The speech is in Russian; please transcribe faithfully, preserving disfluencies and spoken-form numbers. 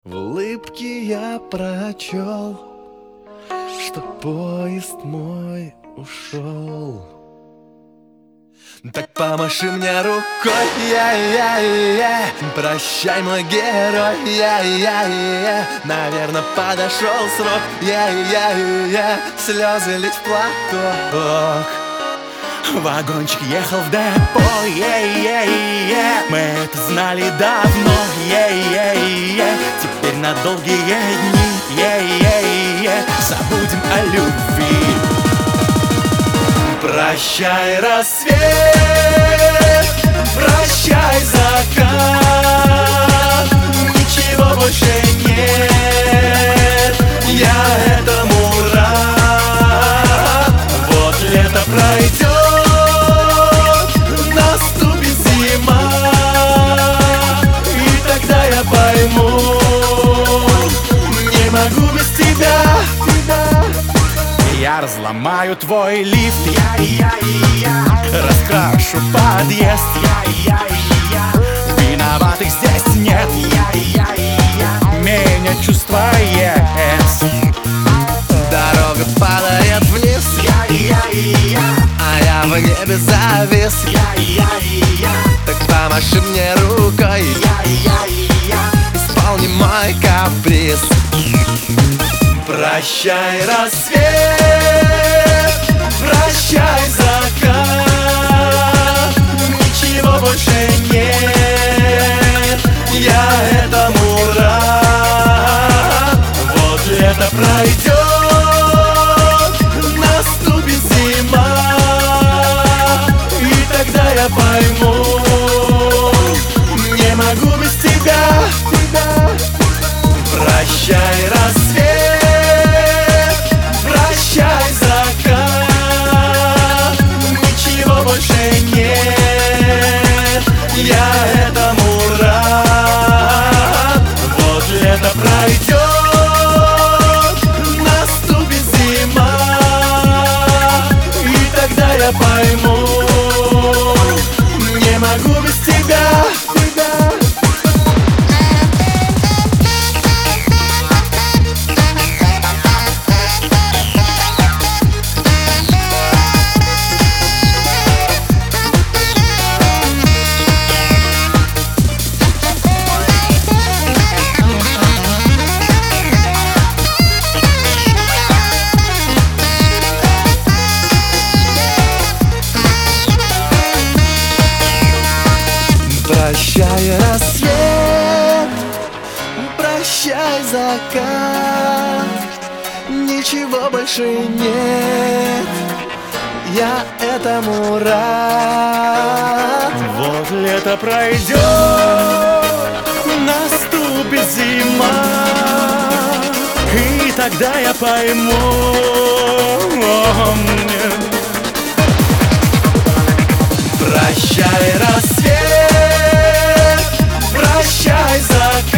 В улыбке я прочел, что поезд мой ушел. Так помаши мне рукой, я-я-я. Прощай, мой герой, я-я-я. Наверное, подошел срок, я-я-я. Слезы лить в платок. Вагончик ехал в депо, е-е-е. Мы это знали давно, е-е-е. Теперь на долгие дни, е-е-е. Забудем о любви. Прощай, рассвет, прощай, закат. Ничего больше нет, я этому рад. Вот лето пройдет, наступит зима, и тогда я пойму, не могу без тебя. Я разломаю твой лифт, я-я-я. Раскрашу подъезд, я-я-я. Виноватых здесь нет, я-я-я. Меня чувствуешь. Дорога падает вниз, Я-я-я. а я в небе завис, Я-я-я. так помаши мне рукой, Я-я-я. исполни мой каприз. Прощай, рассвет, прощай, закат. Ничего больше нет, я этому рад. Вот лето пройдет, наступит зима, и тогда я пойму, не могу без тебя. Прощай, рассвет, прощай, закат. Ничего больше нет, я этому рад. Вот лето пройдет, наступит зима, и тогда я пойму, не могу без тебя. Прощай, рассвет, прощай, закат. Ничего больше нет, я этому рад. Вот лето пройдет, наступит зима, и тогда я пойму, о, мне. Прощай, рассвет, прощай, закат.